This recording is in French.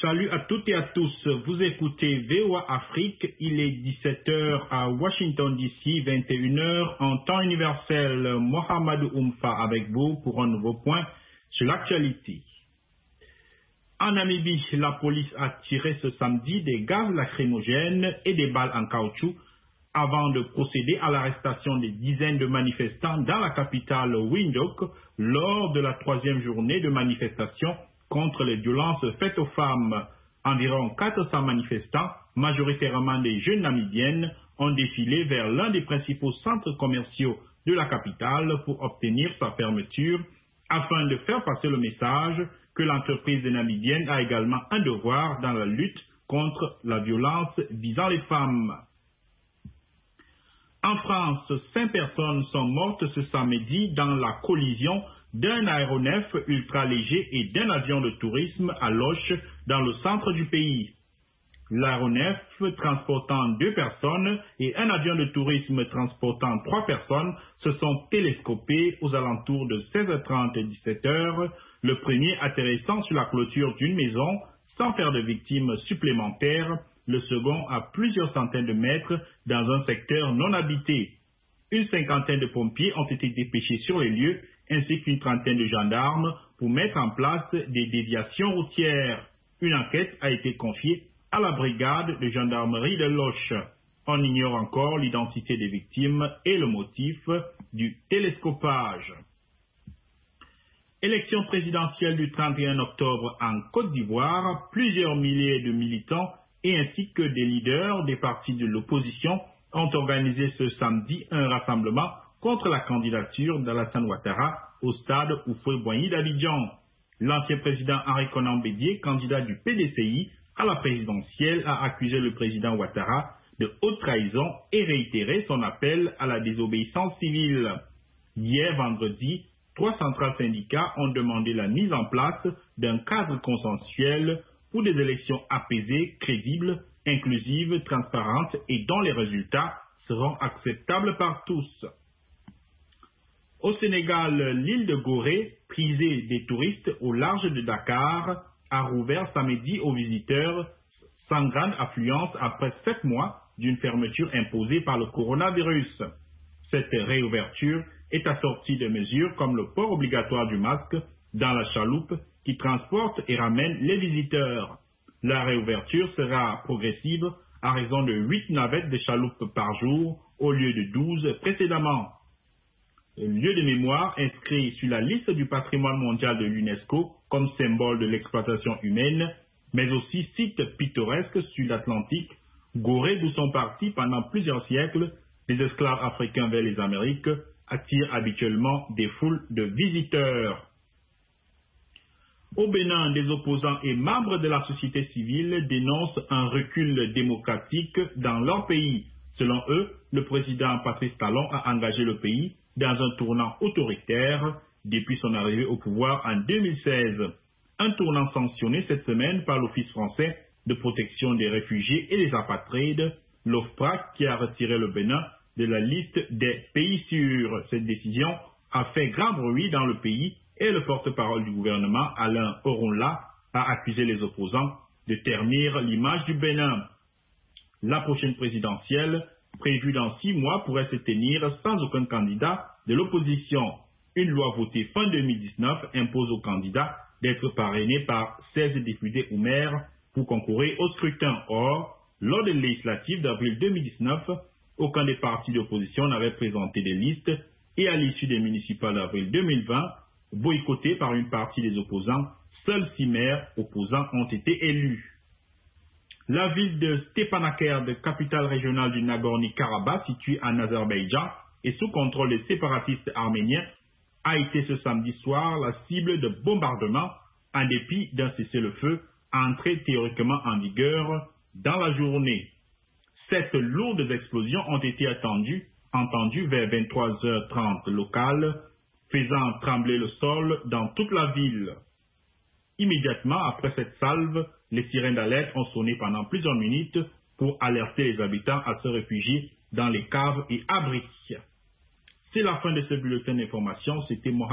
Salut à toutes et à tous, vous écoutez VOA Afrique, il est 17h à Washington DC, 21h en temps universel. Mohamedou Oumfa avec vous pour un nouveau point sur l'actualité. En Namibie, la police a tiré ce samedi des gaz lacrymogènes et des balles en caoutchouc avant de procéder à l'arrestation des dizaines de manifestants dans la capitale Windhoek lors de la troisième journée de manifestation contre les violences faites aux femmes. Environ 400 manifestants, majoritairement des jeunes namibiennes, ont défilé vers l'un des principaux centres commerciaux de la capitale pour obtenir sa fermeture, afin de faire passer le message que l'entreprise namibienne a également un devoir dans la lutte contre la violence visant les femmes. En France, 5 personnes sont mortes ce samedi dans la collision d'un aéronef ultra léger et d'un avion de tourisme à Loches, dans le centre du pays. L'aéronef transportant 2 personnes et un avion de tourisme transportant 3 personnes se sont télescopés aux alentours de 16h30 et 17h, le premier atterrissant sur la clôture d'une maison sans faire de victimes supplémentaires, le second à plusieurs centaines de mètres dans un secteur non habité. Une cinquantaine de pompiers ont été dépêchés sur les lieux, ainsi qu'une trentaine de gendarmes pour mettre en place des déviations routières. Une enquête a été confiée à la brigade de gendarmerie de Loches. On ignore encore l'identité des victimes et le motif du télescopage. Élection présidentielle du 31 octobre en Côte d'Ivoire, plusieurs milliers de militants et ainsi que des leaders des partis de l'opposition ont organisé ce samedi un rassemblement contre la candidature d'Alassane Ouattara au stade Houphouët-Boigny d'Abidjan. L'ancien président Henri Konan Bédié, candidat du PDCI à la présidentielle, a accusé le président Ouattara de haute trahison et réitéré son appel à la désobéissance civile. Hier vendredi, 3 centrales syndicats ont demandé la mise en place d'un cadre consensuel pour des élections apaisées, crédibles, inclusives, transparentes et dont les résultats seront acceptables par tous. Au Sénégal, l'île de Gorée, prisée des touristes au large de Dakar, a rouvert samedi aux visiteurs sans grande affluence après 7 mois d'une fermeture imposée par le coronavirus. Cette réouverture est assortie de mesures comme le port obligatoire du masque dans la chaloupe qui transporte et ramène les visiteurs. La réouverture sera progressive à raison de 8 navettes de chaloupe par jour au lieu de 12 précédemment. Le lieu de mémoire inscrit sur la liste du patrimoine mondial de l'UNESCO comme symbole de l'exploitation humaine, mais aussi site pittoresque sur l'Atlantique, Gorée d'où sont partis pendant plusieurs siècles les esclaves africains vers les Amériques, attire habituellement des foules de visiteurs. Au Bénin, des opposants et membres de la société civile dénoncent un recul démocratique dans leur pays. Selon eux, le président Patrice Talon a engagé le pays dans un tournant autoritaire depuis son arrivée au pouvoir en 2016. Un tournant sanctionné cette semaine par l'Office français de protection des réfugiés et des apatrides, l'OFPRA, qui a retiré le Bénin de la liste des pays sûrs. Cette décision a fait grand bruit dans le pays et le porte-parole du gouvernement, Alain Oronla, a accusé les opposants de ternir l'image du Bénin. La prochaine présidentielle, prévue dans 6 mois, pourrait se tenir sans aucun candidat de l'opposition. Une loi votée fin 2019 impose aux candidats d'être parrainés par 16 députés ou maires pour concourir au scrutin. Or, lors des législatives d'avril 2019, aucun des partis d'opposition n'avait présenté des listes et à l'issue des municipales d'avril 2020, boycottées par une partie des opposants, seuls 6 maires opposants ont été élus. La ville de Stepanakert, capitale régionale du Nagorno-Karabakh, située en Azerbaïdjan et sous contrôle des séparatistes arméniens, a été ce samedi soir la cible de bombardements en dépit d'un cessez-le-feu entré théoriquement en vigueur dans la journée. 7 lourdes explosions ont été entendues vers 23h30 locales, faisant trembler le sol dans toute la ville. Immédiatement après cette salve, les sirènes d'alerte ont sonné pendant plusieurs minutes pour alerter les habitants à se réfugier dans les caves et abris. C'est la fin de ce bulletin d'information. C'était Mohamed.